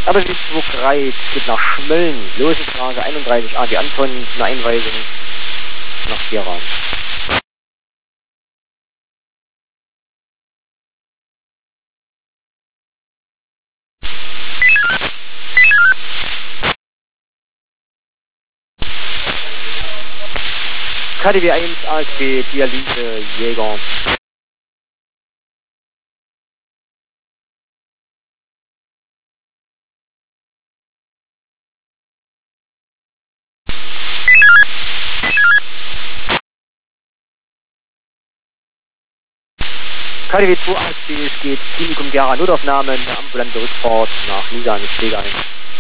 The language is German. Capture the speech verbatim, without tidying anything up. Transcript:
Aber wie zwei Kreuz geht nach Schmölln, Losenstraße einunddreißig A, die Anton, eine Einweisung nach Vierraum. K D W eins, A S B, Dialyse, Jäger. K D W zwei A S B, es geht Klinikum Gera, Notaufnahme, eine ambulante Rückfahrt nach Niederlande, Pflegeheim.